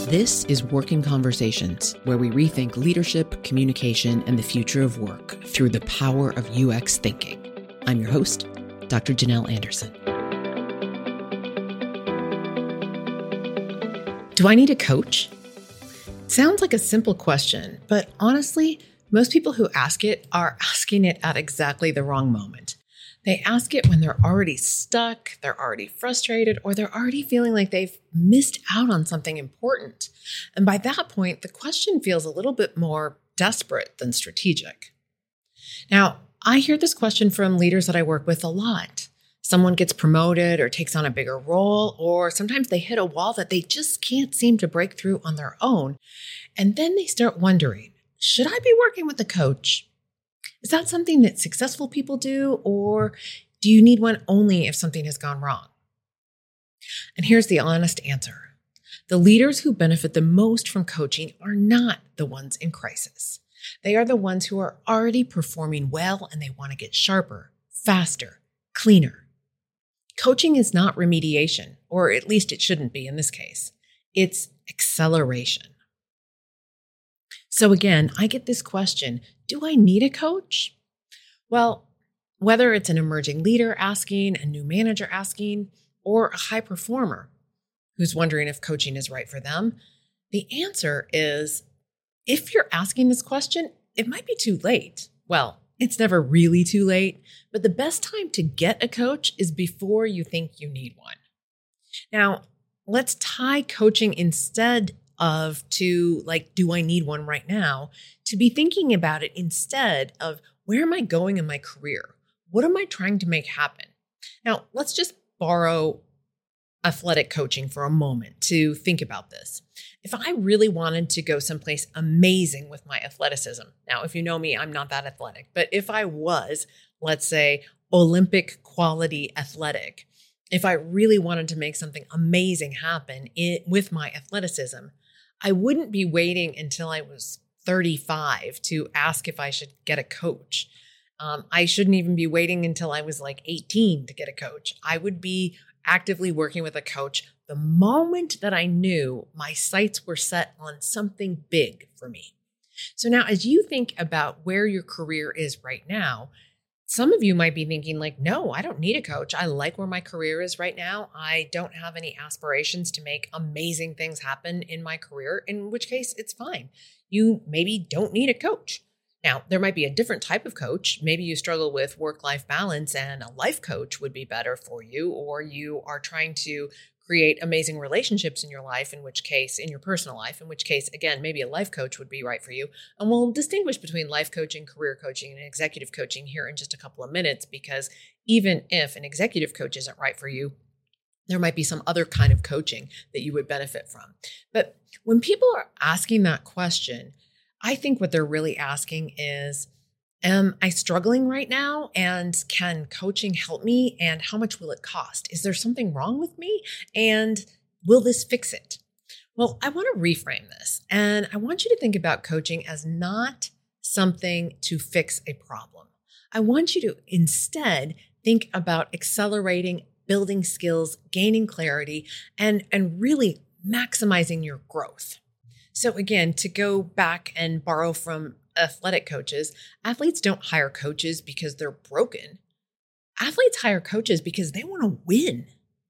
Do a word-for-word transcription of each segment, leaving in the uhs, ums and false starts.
This is Working Conversations, where we rethink leadership, communication, and the future of work through the power of U X thinking. I'm your host, Doctor Janelle Anderson. Do I need a coach? Sounds like a simple question, but honestly, most people who ask it are asking it at exactly the wrong moment. They ask it when they're already stuck, they're already frustrated, or they're already feeling like they've missed out on something important. And by that point, the question feels a little bit more desperate than strategic. Now, I hear this question from leaders that I work with a lot. Someone gets promoted or takes on a bigger role, or sometimes they hit a wall that they just can't seem to break through on their own. And then they start wondering, should I be working with a coach? Is that something that successful people do, or do you need one only if something has gone wrong? And here's the honest answer. The leaders who benefit the most from coaching are not the ones in crisis. They are the ones who are already performing well and they want to get sharper, faster, cleaner. Coaching is not remediation, or at least it shouldn't be in this case. It's acceleration. So again, I get this question, do I need a coach? Well, whether it's an emerging leader asking, a new manager asking, or a high performer who's wondering if coaching is right for them, the answer is, if you're asking this question, it might be too late. Well, it's never really too late, but the best time to get a coach is before you think you need one. Now, let's tie coaching instead of to like, do I need one right now? To be thinking about it instead of, where am I going in my career? What am I trying to make happen? Now, let's just borrow athletic coaching for a moment to think about this. If I really wanted to go someplace amazing with my athleticism, now, if you know me, I'm not that athletic, but if I was, let's say, Olympic quality athletic, if I really wanted to make something amazing happen in, with my athleticism, I wouldn't be waiting until I was thirty-five to ask if I should get a coach. Um, I shouldn't even be waiting until I was like eighteen to get a coach. I would be actively working with a coach the moment that I knew my sights were set on something big for me. So now, as you think about where your career is right now, some of you might be thinking like, no, I don't need a coach. I like where my career is right now. I don't have any aspirations to make amazing things happen in my career, in which case it's fine. You maybe don't need a coach. Now, there might be a different type of coach. Maybe you struggle with work-life balance and a life coach would be better for you, or you are trying to create amazing relationships in your life, in which case, in your personal life, in which case, again, maybe a life coach would be right for you. And we'll distinguish between life coaching, career coaching, and executive coaching here in just a couple of minutes, because even if an executive coach isn't right for you, there might be some other kind of coaching that you would benefit from. But when people are asking that question, I think what they're really asking is, am I struggling right now? And can coaching help me? And how much will it cost? Is there something wrong with me? And will this fix it? Well, I want to reframe this. And I want you to think about coaching as not something to fix a problem. I want you to instead think about accelerating, building skills, gaining clarity, and, and really maximizing your growth. So again, to go back and borrow from athletic coaches, athletes don't hire coaches because they're broken. Athletes hire coaches because they want to win.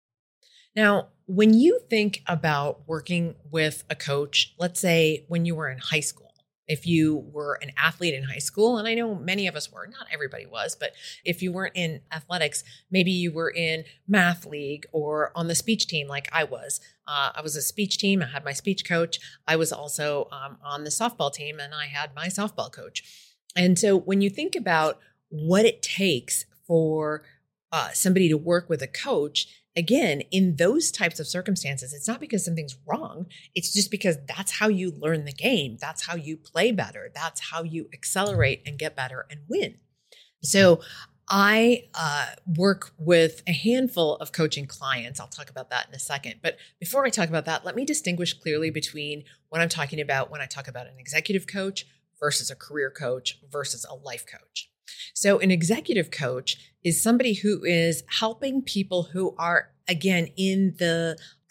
Now, when you think about working with a coach, let's say when you were in high school, if you were an athlete in high school, and I know many of us were, not everybody was, but if you weren't in athletics, maybe you were in math league or on the speech team like I was. Uh, I was a speech team. I had my speech coach. I was also um, on the softball team, and I had my softball coach. And so when you think about what it takes for uh, somebody to work with a coach, again, in those types of circumstances, it's not because something's wrong. It's just because that's how you learn the game. That's how you play better. That's how you accelerate and get better and win. So I uh, work with a handful of coaching clients. I'll talk about that in a second. But before I talk about that, let me distinguish clearly between what I'm talking about when I talk about an executive coach versus a career coach versus a life coach. So an executive coach is somebody who is helping people who are, again, in the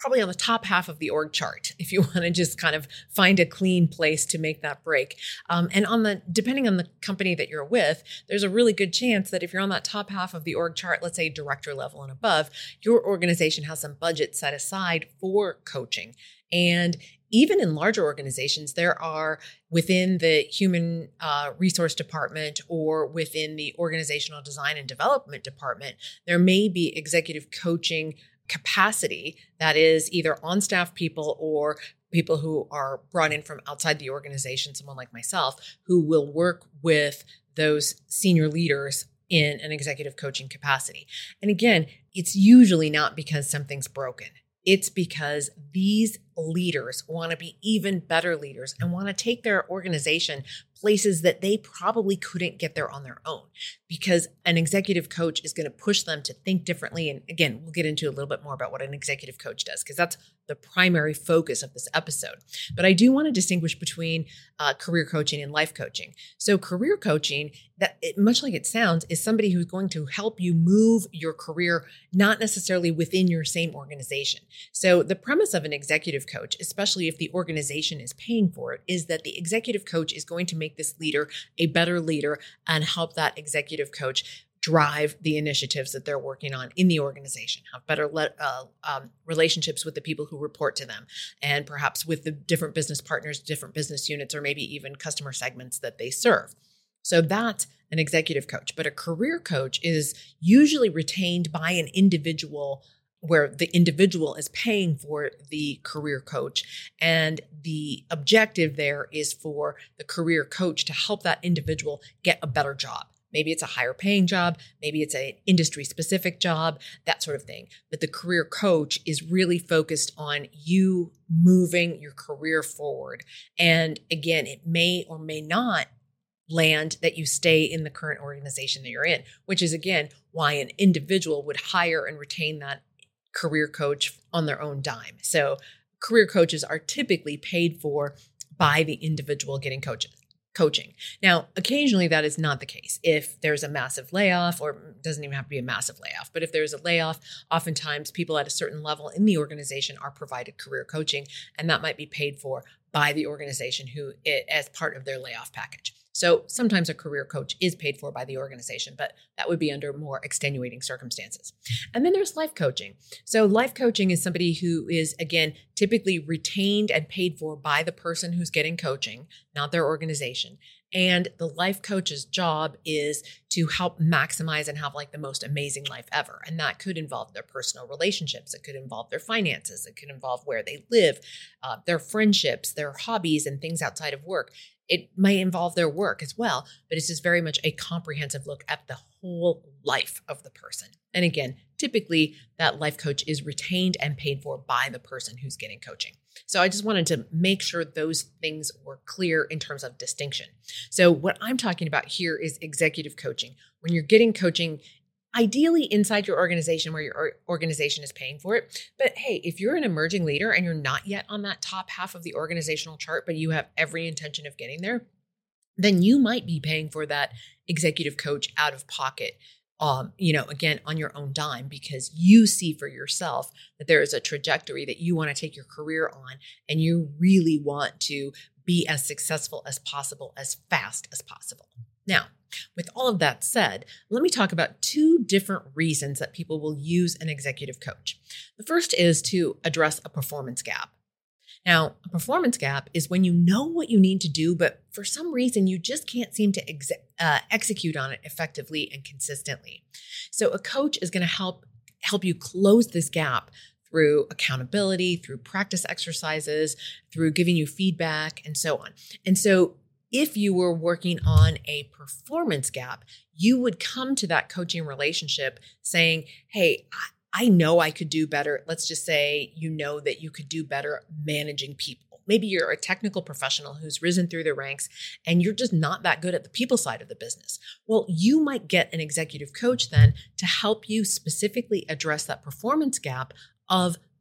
probably on the top half of the org chart, if you want to just kind of find a clean place to make that break. Um, and on the, depending on the company that you're with, there's a really good chance that if you're on that top half of the org chart, let's say director level and above, your organization has some budget set aside for coaching. And even in larger organizations, there are within the human uh, resource department or within the organizational design and development department, there may be executive coaching capacity that is either on staff people or people who are brought in from outside the organization, someone like myself, who will work with those senior leaders in an executive coaching capacity. And again, it's usually not because something's broken. It's because these leaders want to be even better leaders and want to take their organization places that they probably couldn't get there on their own, because an executive coach is going to push them to think differently. And again, we'll get into a little bit more about what an executive coach does, because that's the primary focus of this episode. But I do want to distinguish between uh, career coaching and life coaching. So career coaching, that it, much like it sounds, is somebody who's going to help you move your career, not necessarily within your same organization. So the premise of an executive coach, especially if the organization is paying for it, is that the executive coach is going to make this leader a better leader and help that executive coach drive the initiatives that they're working on in the organization, have better le- uh, um, relationships with the people who report to them, and perhaps with the different business partners, different business units, or maybe even customer segments that they serve. So that's an executive coach. But a career coach is usually retained by an individual, where the individual is paying for the career coach. And the objective there is for the career coach to help that individual get a better job. Maybe it's a higher paying job. Maybe it's an industry specific job, that sort of thing. But the career coach is really focused on you moving your career forward. And again, it may or may not land that you stay in the current organization that you're in, which is again, why an individual would hire and retain that career coach on their own dime. So career coaches are typically paid for by the individual getting coaches. Coaching. Now, occasionally that is not the case. If there's a massive layoff, or it doesn't even have to be a massive layoff, but if there's a layoff, oftentimes people at a certain level in the organization are provided career coaching, and that might be paid for by the organization who it, as part of their layoff package. So sometimes a career coach is paid for by the organization, but that would be under more extenuating circumstances. And then there's life coaching. So life coaching is somebody who is, again, typically retained and paid for by the person who's getting coaching, not their organization. And the life coach's job is to help maximize and have like the most amazing life ever. And that could involve their personal relationships. It could involve their finances. It could involve where they live, uh, their friendships, their hobbies, and things outside of work. It might involve their work as well, but it's just very much a comprehensive look at the whole life of the person. And again, typically that life coach is retained and paid for by the person who's getting coaching. So I just wanted to make sure those things were clear in terms of distinction. So what I'm talking about here is executive coaching. When you're getting coaching, ideally inside your organization where your organization is paying for it. But hey, if you're an emerging leader and you're not yet on that top half of the organizational chart, but you have every intention of getting there, then you might be paying for that executive coach out of pocket. Um, you know, again, on your own dime, because you see for yourself that there is a trajectory that you want to take your career on, and you really want to be as successful as possible, as fast as possible. Now, with all of that said, let me talk about two different reasons that people will use an executive coach. The first is to address a performance gap. Now, a performance gap is when you know what you need to do, but for some reason you just can't seem to ex- uh, execute on it effectively and consistently. So a coach is going to help help you close this gap through accountability, through practice exercises, through giving you feedback, and so on. And so if you were working on a performance gap, you would come to that coaching relationship saying, hey, I know I could do better. Let's just say you know that you could do better managing people. Maybe you're a technical professional who's risen through the ranks and you're just not that good at the people side of the business. Well, you might get an executive coach then to help you specifically address that performance gap of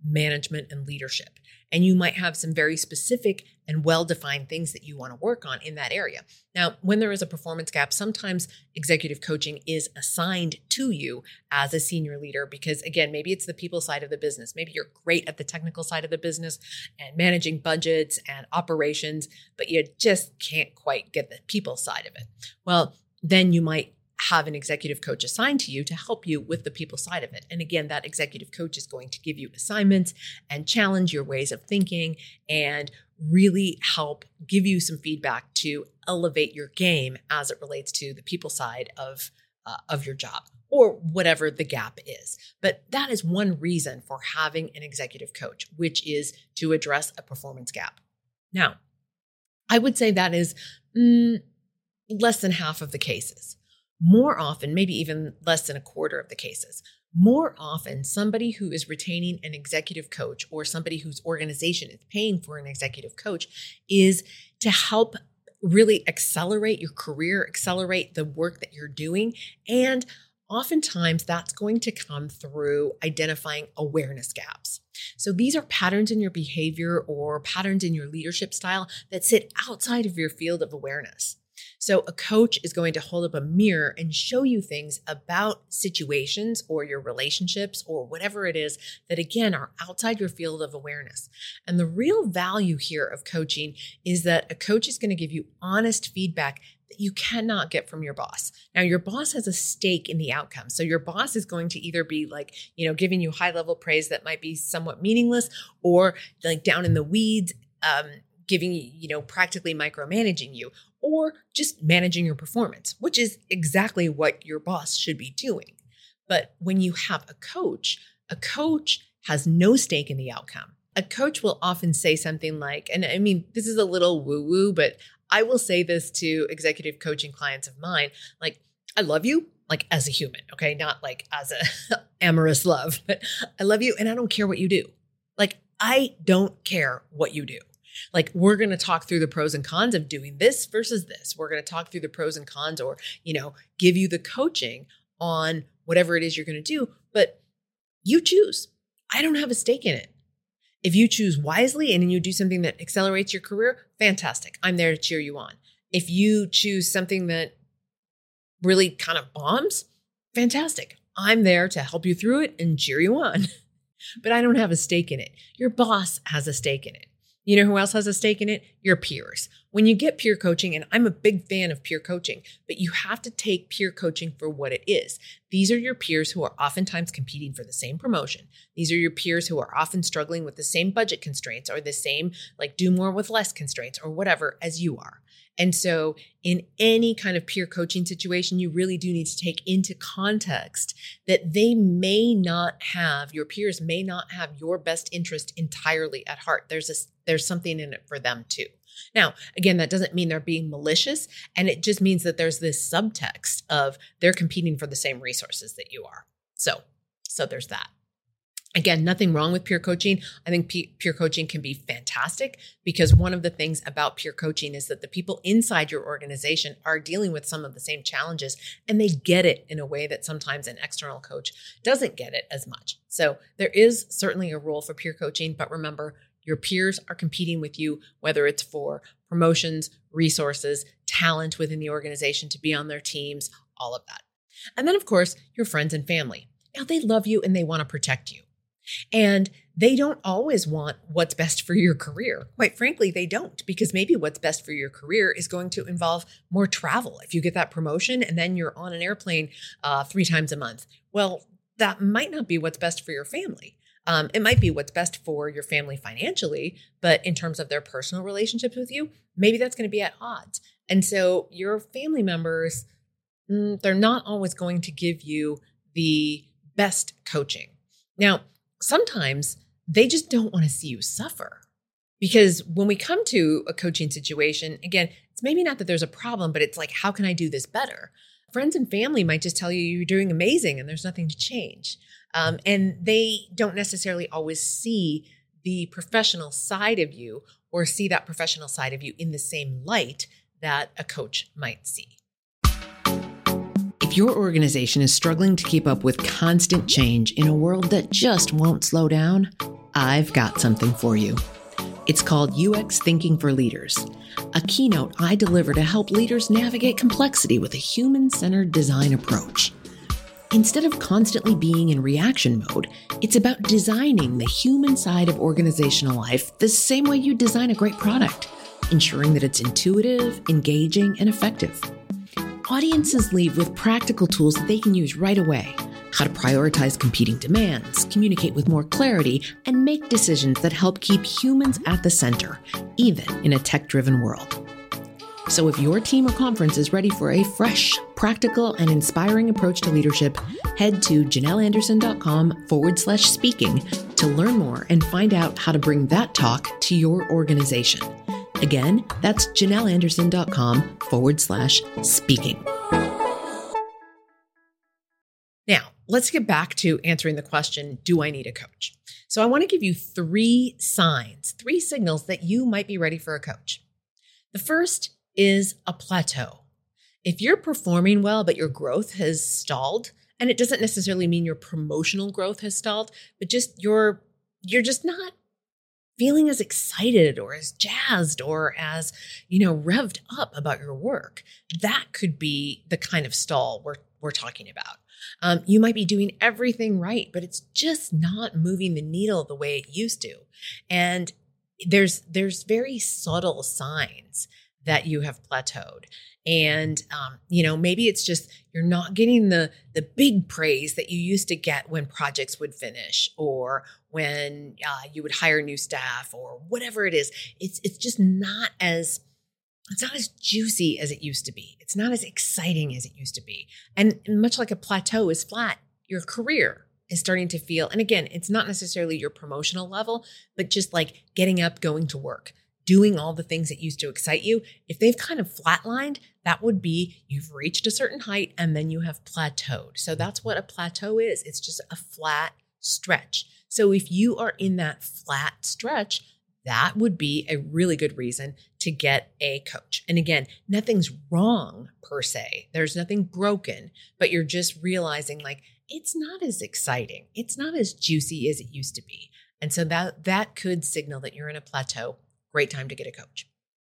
management and leadership. And you might have some very specific and well-defined things that you want to work on in that area. Now, when there is a performance gap, sometimes executive coaching is assigned to you as a senior leader because, again, maybe it's the people side of the business. Maybe you're great at the technical side of the business and managing budgets and operations, but you just can't quite get the people side of it. Well, then you might have an executive coach assigned to you to help you with the people side of it. And again, that executive coach is going to give you assignments and challenge your ways of thinking and really help give you some feedback to elevate your game as it relates to the people side of, uh, of your job or whatever the gap is. But that is one reason for having an executive coach, which is to address a performance gap. Now, I would say that is mm, less than half of the cases. More often, maybe even less than a quarter of the cases, more often somebody who is retaining an executive coach or somebody whose organization is paying for an executive coach is to help really accelerate your career, accelerate the work that you're doing. And oftentimes that's going to come through identifying awareness gaps. So these are patterns in your behavior or patterns in your leadership style that sit outside of your field of awareness. So a coach is going to hold up a mirror and show you things about situations or your relationships or whatever it is that, again, are outside your field of awareness. And the real value here of coaching is that a coach is going to give you honest feedback that you cannot get from your boss. Now, your boss has a stake in the outcome. So your boss is going to either be like, you know, giving you high level praise that might be somewhat meaningless or like down in the weeds, um, giving you, you know, practically micromanaging you, or just managing your performance, which is exactly what your boss should be doing. But when you have a coach, a coach has no stake in the outcome. A coach will often say something like, and I mean, this is a little woo-woo, but I will say this to executive coaching clients of mine, like, I love you, like as a human, okay? Not like as a amorous love, but I love you and I don't care what you do. Like, I don't care what you do. Like, we're going to talk through the pros and cons of doing this versus this. We're going to talk through the pros and cons or, you know, give you the coaching on whatever it is you're going to do, but you choose. I don't have a stake in it. If you choose wisely and you do something that accelerates your career, fantastic. I'm there to cheer you on. If you choose something that really kind of bombs, fantastic. I'm there to help you through it and cheer you on. But I don't have a stake in it. Your boss has a stake in it. You know who else has a stake in it? Your peers. When you get peer coaching, and I'm a big fan of peer coaching, but you have to take peer coaching for what it is. These are your peers who are oftentimes competing for the same promotion. These are your peers who are often struggling with the same budget constraints or the same like do more with less constraints or whatever as you are. And so in any kind of peer coaching situation, you really do need to take into context that they may not have, your peers may not have your best interest entirely at heart. There's a, there's something in it for them too. Now, again, that doesn't mean they're being malicious. And it just means that there's this subtext of they're competing for the same resources that you are. So, so there's that. Again, nothing wrong with peer coaching. I think peer coaching can be fantastic because one of the things about peer coaching is that the people inside your organization are dealing with some of the same challenges and they get it in a way that sometimes an external coach doesn't get it as much. So there is certainly a role for peer coaching, but remember, your peers are competing with you, whether it's for promotions, resources, talent within the organization to be on their teams, all of that. And then, of course, your friends and family. Now, they love you and they want to protect you. And they don't always want what's best for your career. Quite frankly, they don't, because maybe what's best for your career is going to involve more travel. If you get that promotion and then you're on an airplane uh, three times a month, well, that might not be what's best for your family. Um, it might be what's best for your family financially, but in terms of their personal relationships with you, maybe that's going to be at odds. And so your family members, mm, they're not always going to give you the best coaching. Now, sometimes they just don't want to see you suffer, because when we come to a coaching situation, again, it's maybe not that there's a problem, but it's like, how can I do this better? Friends and family might just tell you you're doing amazing and there's nothing to change. Um, and they don't necessarily always see the professional side of you or see that professional side of you in the same light that a coach might see. If your organization is struggling to keep up with constant change in a world that just won't slow down, I've got something for you. It's called U X Thinking for Leaders, a keynote I deliver to help leaders navigate complexity with a human-centered design approach. Instead of constantly being in reaction mode, it's about designing the human side of organizational life the same way you design a great product, ensuring that it's intuitive, engaging, and effective. Audiences leave with practical tools that they can use right away: how to prioritize competing demands, communicate with more clarity, and make decisions that help keep humans at the center, even in a tech-driven world. So if your team or conference is ready for a fresh, practical, and inspiring approach to leadership, head to janelleanderson.com forward slash speaking to learn more and find out how to bring that talk to your organization. Again, that's janelleanderson.com forward slash speaking. Now, let's get back to answering the question, do I need a coach? So I want to give you three signs, three signals that you might be ready for a coach. The first is a plateau. If you're performing well, but your growth has stalled, and it doesn't necessarily mean your promotional growth has stalled, but just you're, you're just not feeling as excited or as jazzed or as, you know, revved up about your work, that could be the kind of stall we're, we're talking about. Um, you might be doing everything right, but it's just not moving the needle the way it used to. And there's, there's very subtle signs that you have plateaued. And, um, you know, maybe it's just, you're not getting the, the big praise that you used to get when projects would finish or when uh, you would hire new staff or whatever it is. It's, it's just not as, it's not as juicy as it used to be. It's not as exciting as it used to be. And much like a plateau is flat, your career is starting to feel, and again, it's not necessarily your promotional level, but just like getting up, going to work, doing all the things that used to excite you. If they've kind of flatlined, that would be you've reached a certain height and then you have plateaued. So that's what a plateau is. It's just a flat stretch. So if you are in that flat stretch, that would be a really good reason to get a coach. And again, nothing's wrong per se. There's nothing broken, but you're just realizing like, it's not as exciting. It's not as juicy as it used to be. And so that, that could signal that you're in a plateau. Great time to get a coach.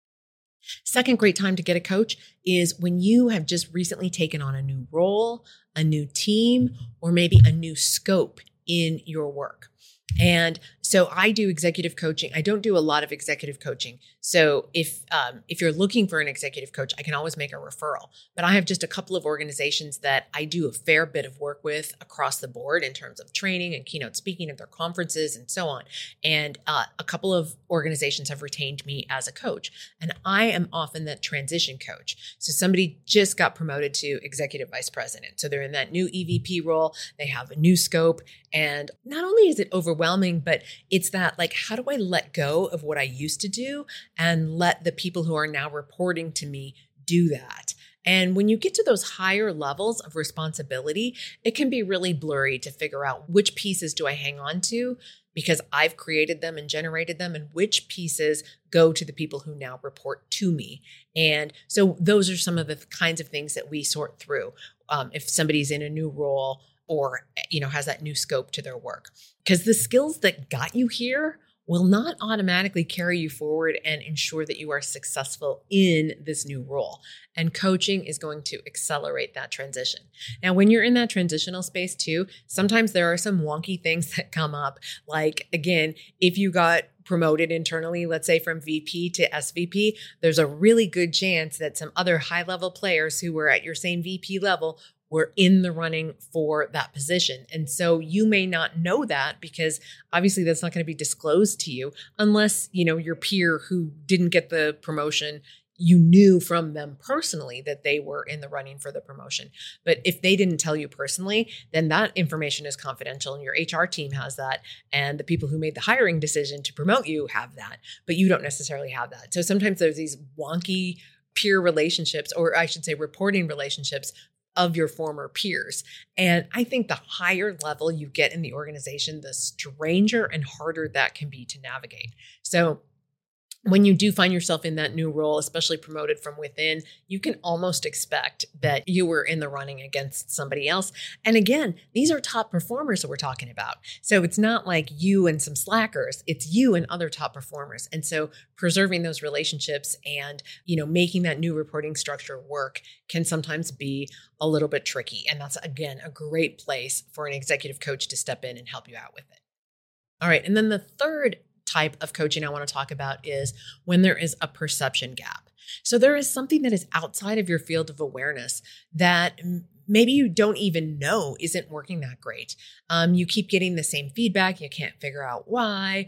Second great time to get a coach is when you have just recently taken on a new role, a new team, or maybe a new scope in your work. And so I do executive coaching. I don't do a lot of executive coaching. So if um, if you're looking for an executive coach, I can always make a referral. But I have just a couple of organizations that I do a fair bit of work with across the board in terms of training and keynote speaking at their conferences and so on. And uh, a couple of organizations have retained me as a coach. And I am often that transition coach. So somebody just got promoted to executive vice president. So they're in that new E V P role. They have a new scope. And not only is it overwhelming, but it's that like, how do I let go of what I used to do and let the people who are now reporting to me do that? And when you get to those higher levels of responsibility, it can be really blurry to figure out which pieces do I hang on to because I've created them and generated them, and which pieces go to the people who now report to me. And so those are some of the kinds of things that we sort through. Um, if somebody's in a new role or, you know, has that new scope to their work, because the skills that got you here will not automatically carry you forward and ensure that you are successful in this new role. And coaching is going to accelerate that transition. Now, when you're in that transitional space too, sometimes there are some wonky things that come up. Like, again, if you got promoted internally, let's say from V P to S V P, there's a really good chance that some other high-level players who were at your same V P level were in the running for that position. And so you may not know that because obviously that's not going to be disclosed to you unless, you know, your peer who didn't get the promotion, you knew from them personally that they were in the running for the promotion. But if they didn't tell you personally, then that information is confidential and your H R team has that. And the people who made the hiring decision to promote you have that, but you don't necessarily have that. So sometimes there's these wonky peer relationships, or I should say reporting relationships of your former peers. And I think the higher level you get in the organization, the stranger and harder that can be to navigate. So when you do find yourself in that new role, especially promoted from within, you can almost expect that you were in the running against somebody else. And again, these are top performers that we're talking about. So it's not like you and some slackers, it's you and other top performers. And so preserving those relationships and, you know, making that new reporting structure work can sometimes be a little bit tricky. And that's, again, a great place for an executive coach to step in and help you out with it. All right. And then the third type of coaching I want to talk about is when there is a perception gap. So there is something that is outside of your field of awareness that maybe you don't even know isn't working that great. Um, you keep getting the same feedback. You can't figure out why,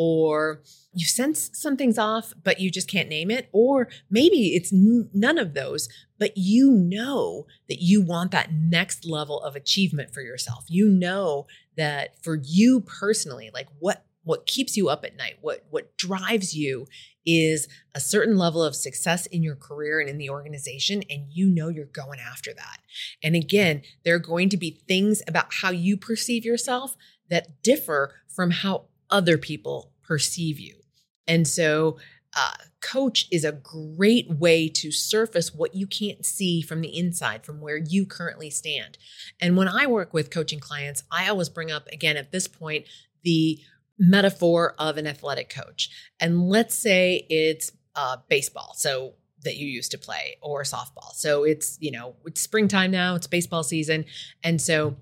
or you sense something's off, but you just can't name it. Or maybe it's n- none of those, but you know that you want that next level of achievement for yourself. You know that for you personally, like what What keeps you up at night, what what drives you is a certain level of success in your career and in the organization, and you know you're going after that. And again, there are going to be things about how you perceive yourself that differ from how other people perceive you. And so uh, coach is a great way to surface what you can't see from the inside, from where you currently stand. And when I work with coaching clients, I always bring up, again, at this point, the metaphor of an athletic coach. And let's say it's uh, baseball, so that you used to play, or softball. So it's, you know, it's springtime now, it's baseball season. And so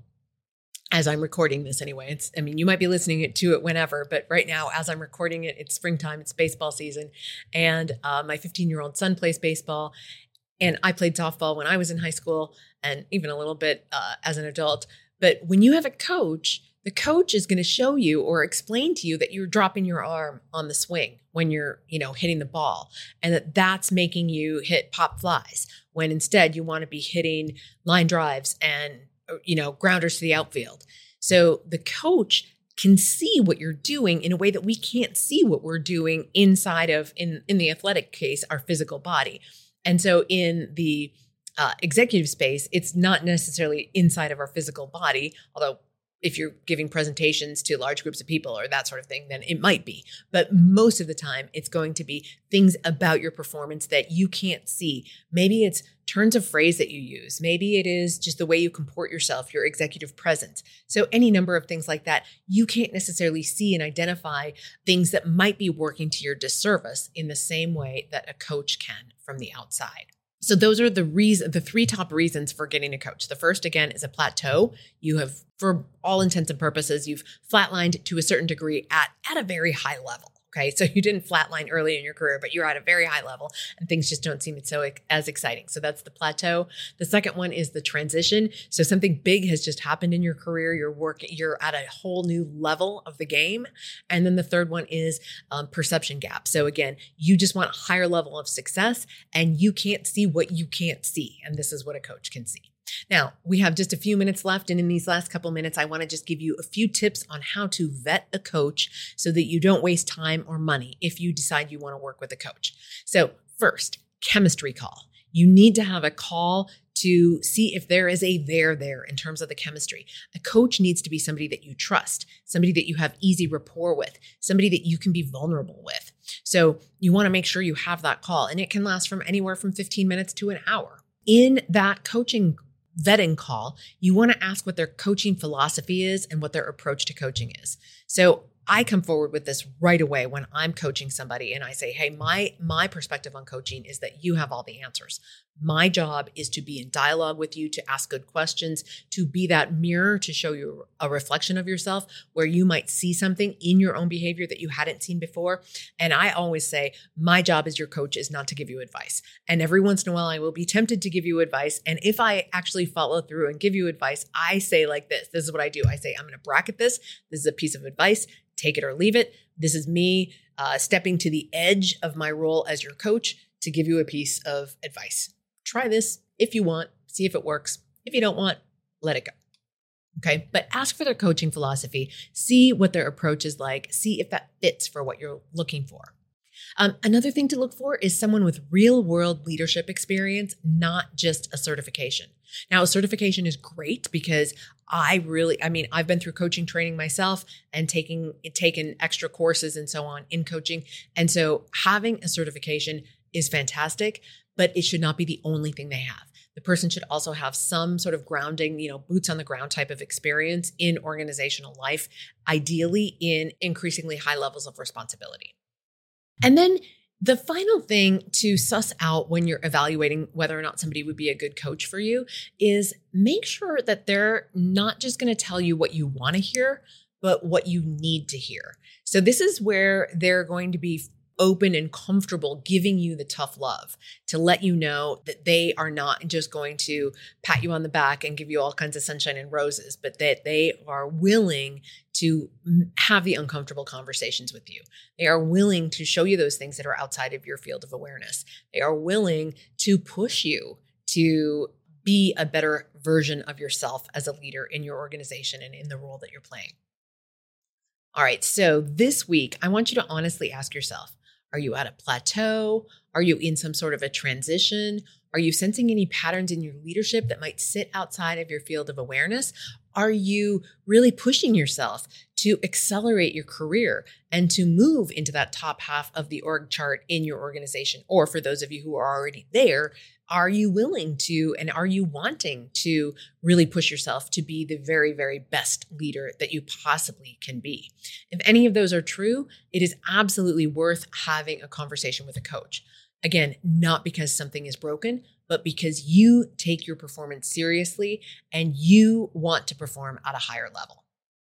as I'm recording this anyway, it's, I mean, you might be listening to it whenever, but right now, as I'm recording it, it's springtime, it's baseball season. And uh, my fifteen-year-old son plays baseball. And I played softball when I was in high school and even a little bit uh, as an adult. But when you have a coach, the coach is going to show you or explain to you that you're dropping your arm on the swing when you're, you know, hitting the ball, and that that's making you hit pop flies when instead you want to be hitting line drives and, you know, grounders to the outfield. So the coach can see what you're doing in a way that we can't see what we're doing inside of, in, in the athletic case, our physical body. And so in the uh, executive space, it's not necessarily inside of our physical body, although if you're giving presentations to large groups of people or that sort of thing, then it might be. But most of the time, it's going to be things about your performance that you can't see. Maybe it's turns of phrase that you use. Maybe it is just the way you comport yourself, your executive presence. So any number of things like that, you can't necessarily see and identify things that might be working to your disservice in the same way that a coach can from the outside. So those are the reason, the three top reasons for getting a coach. The first, again, is a plateau. You have, for all intents and purposes, you've flatlined to a certain degree at, at a very high level. Okay. So you didn't flatline early in your career, but you're at a very high level and things just don't seem so as exciting. So that's the plateau. The second one is the transition. So something big has just happened in your career. You're working, you're at a whole new level of the game. And then the third one is um, perception gap. So again, you just want a higher level of success and you can't see what you can't see. And this is what a coach can see. Now, we have just a few minutes left, and in these last couple minutes, I want to just give you a few tips on how to vet a coach so that you don't waste time or money if you decide you want to work with a coach. So first, chemistry call. You need to have a call to see if there is a there there in terms of the chemistry. A coach needs to be somebody that you trust, somebody that you have easy rapport with, somebody that you can be vulnerable with. So you want to make sure you have that call, and it can last from anywhere from fifteen minutes to an hour. In that coaching vetting call, you want to ask what their coaching philosophy is and what their approach to coaching is. So I come forward with this right away when I'm coaching somebody and I say, hey, my, my perspective on coaching is that you have all the answers. My job is to be in dialogue with you, to ask good questions, to be that mirror, to show you a reflection of yourself where you might see something in your own behavior that you hadn't seen before. And I always say, my job as your coach is not to give you advice. And every once in a while, I will be tempted to give you advice. And if I actually follow through and give you advice, I say like this, this is what I do. I say, I'm going to bracket this. This is a piece of advice. Take it or leave it. This is me uh, stepping to the edge of my role as your coach to give you a piece of advice. Try this if you want, see if it works. If you don't want, let it go. Okay. But ask for their coaching philosophy, see what their approach is like, see if that fits for what you're looking for. Um, another thing to look for is someone with real world leadership experience, not just a certification. Now, a certification is great because I really, I mean, I've been through coaching training myself and taking, taken extra courses and so on in coaching. And so having a certification is fantastic, but it should not be the only thing they have. The person should also have some sort of grounding, you know, boots on the ground type of experience in organizational life, ideally in increasingly high levels of responsibility. And then the final thing to suss out when you're evaluating whether or not somebody would be a good coach for you is make sure that they're not just going to tell you what you want to hear, but what you need to hear. So this is where they're going to be open and comfortable giving you the tough love to let you know that they are not just going to pat you on the back and give you all kinds of sunshine and roses, but that they are willing to have the uncomfortable conversations with you. They are willing to show you those things that are outside of your field of awareness. They are willing to push you to be a better version of yourself as a leader in your organization and in the role that you're playing. All right, so this week, I want you to honestly ask yourself, are you at a plateau? Are you in some sort of a transition? Are you sensing any patterns in your leadership that might sit outside of your field of awareness? Are you really pushing yourself to accelerate your career and to move into that top half of the org chart in your organization? Or for those of you who are already there, are you willing to and are you wanting to really push yourself to be the very, very best leader that you possibly can be? If any of those are true, it is absolutely worth having a conversation with a coach. Again, not because something is broken, but because you take your performance seriously and you want to perform at a higher level.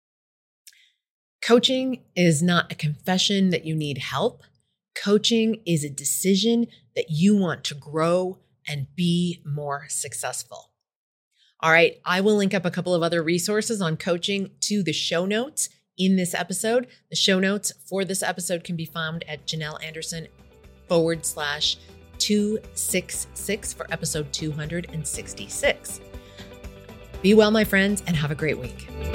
Coaching is not a confession that you need help. Coaching is a decision that you want to grow and be more successful. All right, I will link up a couple of other resources on coaching to the show notes in this episode. The show notes for this episode can be found at Janelle Anderson forward slash two sixty-six for episode two hundred sixty-six. Be well, my friends, and have a great week.